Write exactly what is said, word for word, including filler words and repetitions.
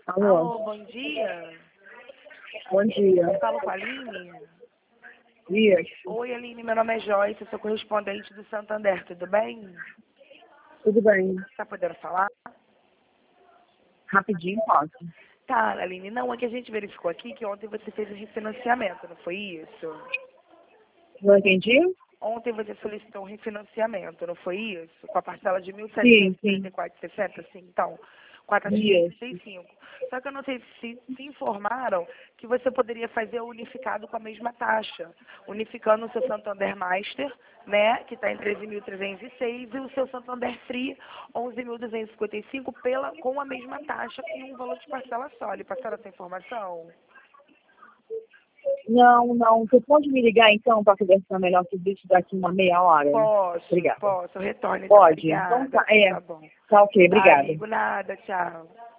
Alô? Alô, bom dia. Bom dia. Eu falo com a Aline? Isso. Oi, Aline, meu nome é Joyce, eu sou correspondente do Santander, tudo bem? Tudo bem? Tá podendo falar? Rapidinho, posso? Tá, Aline, não, é que a gente verificou aqui que ontem você fez um refinanciamento, não foi isso? Não entendi? Ontem você solicitou um refinanciamento, não foi isso? Com a parcela de mil Sim, setecentos e sim. trinta e quatro reais e sessenta centavos, sim, então, com a taxa de Isso. trinta e cinco. Só que eu não sei se se informaram que você poderia fazer o unificado com a mesma taxa, unificando o seu Santander Master, né, que está em treze mil trezentos e seis, e o seu Santander Free, onze mil duzentos e cinquenta e cinco, pela, com a mesma taxa e um valor de parcela só. Lhe passaram essa informação? Não, não. Você pode me ligar, então, para conversar melhor sobre isso daqui uma meia hora? Posso, Obrigada. posso, retorne, então, Pode? Então obrigada. tá, é. Tá bom. Tá ok, Tá, obrigada. amigo, nada, tchau.